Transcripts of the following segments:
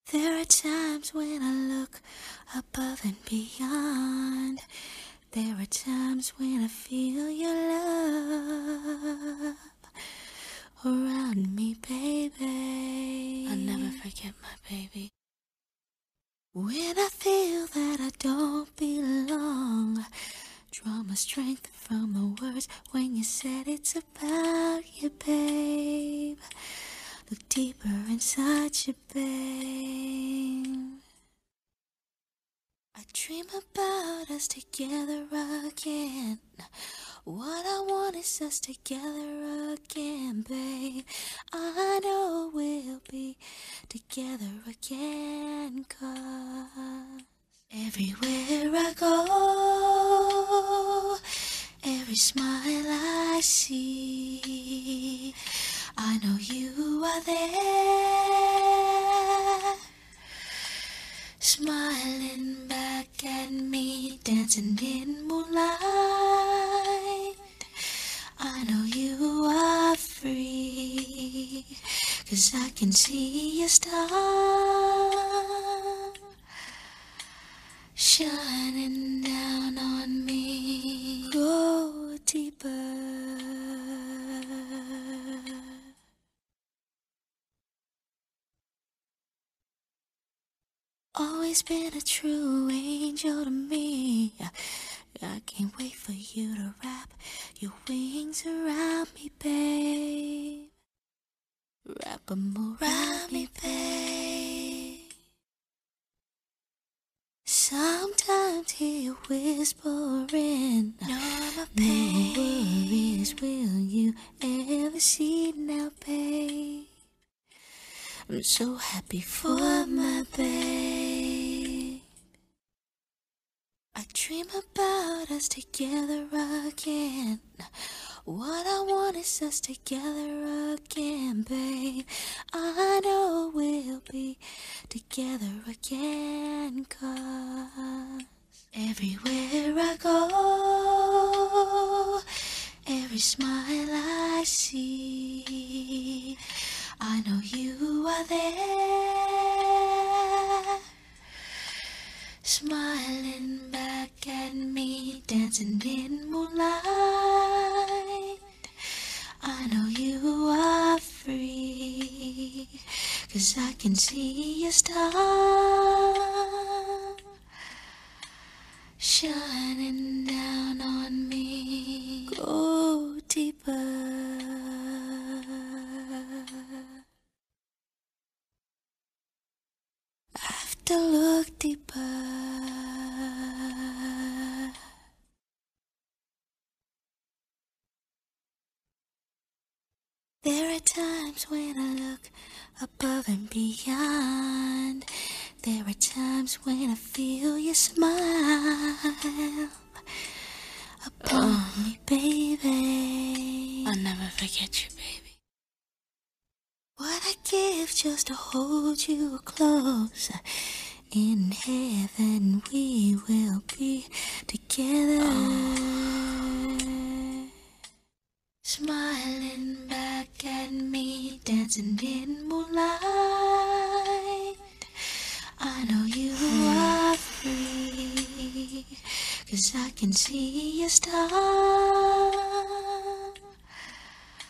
There are times when I look above and beyond. There are times when I feel your love around me, baby. I'll never forget my baby. When I feel that I don't belong, draw my strength from the words when you said it's about you, babe. Look deeper inside you, babe. I dream about us together again. What I want is us together again, babe. I know we'll be together again, 'cause everywhere I go, every smile I see, I know you are there, smiling back at me, dancing in moonlight. I know you are free, 'cause I can see your star shining down on me. Go deeper. Always been a true angel to me. I can't wait for you to wrap your wings around me, babe. Wrap them around me, babe. Sometimes hear you whispering, no worries, will you ever see now, babe? I'm so happy for my babe. I dream about us together again. What I want is us together again, babe. I know we'll be together again, 'cause everywhere I go, every smile I see, I know you are there, smiling back at me, dancing in moonlight. I know you are free, 'cause I can see your star shining down on me. Go deeper. I have to look deeper. There are times when I look above and beyond. There are times when I feel your smile upon me, baby. I'll never forget you, baby. What I give just to hold you close. In heaven we will be together. Smiling back at me, dancing in moonlight. I know you are free, 'cause I can see your star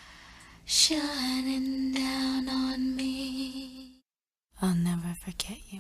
shining down on me. I'll never forget you.